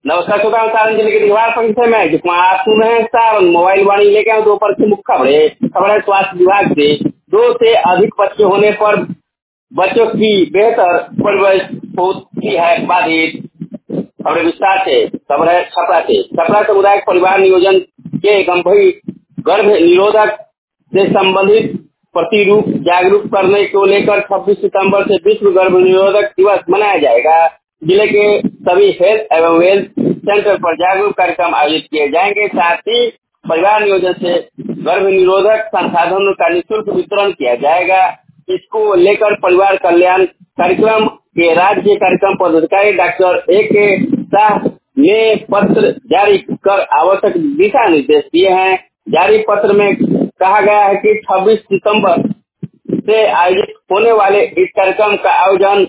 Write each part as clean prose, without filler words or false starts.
नमस्कार श्रोता, सारण जिले के दीवार परिसर में जिसमें आप सुन रहे हैं सारण मोबाइल वाणी लेके आए दो पर मुख्य खबरें स्वास्थ्य विभाग से। 2 से अधिक बच्चे होने पर बच्चों की बेहतर परवरिश होती है बाधित। खबरें विस्तार से। खबर है छपरा सामुदायिक परिवार नियोजन के गंभीर गर्भ निरोधक से संबंधित प्रतिरूप जागरूक करने को लेकर 26 सितंबर से विश्व गर्भ निरोधक दिवस मनाया जाएगा। जिले के सभी हेल्थ एवं वेल्थ सेंटर पर जागरूक कार्यक्रम आयोजित किए जाएंगे। साथ ही परिवार नियोजन से गर्भ निरोधक संसाधनों का निःशुल्क वितरण किया जाएगा। इसको लेकर परिवार कल्याण कार्यक्रम के राज्य कार्यक्रम पदाधिकारी डॉक्टर A.K. शाह ने पत्र जारी कर आवश्यक दिशा निर्देश दिए हैं। जारी पत्र में कहा गया है कि 26 सितंबर से आयोजित होने वाले इस कार्यक्रम का आयोजन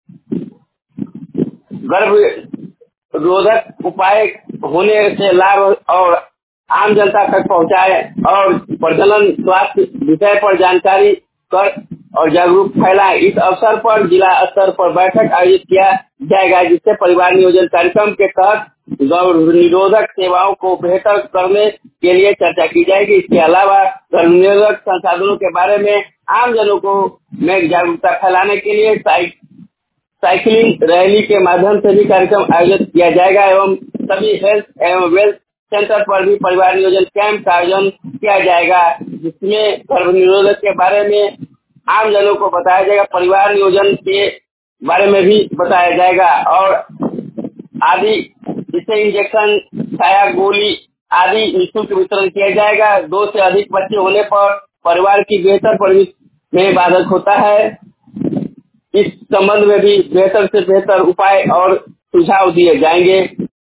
गर्भ रोधक उपाय होने से लाभ और आम जनता तक पहुंचाए और प्रजनन स्वास्थ्य विषय पर जानकारी कर और जागरूक फैलाए। इस अवसर पर जिला स्तर पर बैठक आयोजित किया जाएगा, जिससे परिवार नियोजन कार्यक्रम के तहत गर्भ निरोधक सेवाओं को बेहतर करने के लिए चर्चा की जाएगी। इसके अलावा गर्भ निरोधक संसाधनों के बारे में आम जनों को में जागरूकता फैलाने के लिए साइकिलिंग रैली के माध्यम से भी कार्यक्रम आयोजित किया जाएगा एवं सभी हेल्थ एवं वेल्थ सेंटर पर भी परिवार नियोजन कैंप का आयोजन किया जाएगा, जिसमें गर्भ निरोधक के बारे में आम जनों को बताया जाएगा, परिवार नियोजन के बारे में भी बताया जाएगा और आदि इससे इंजेक्शन छाया गोली आदि निःशुल्क वितरण किया जाएगा। 2 से अधिक बच्चे होने पर परिवार की बेहतर परवरिश में बाधक होता है। इस संबंध में भी बेहतर से बेहतर उपाय और सुझाव दिए जाएंगे।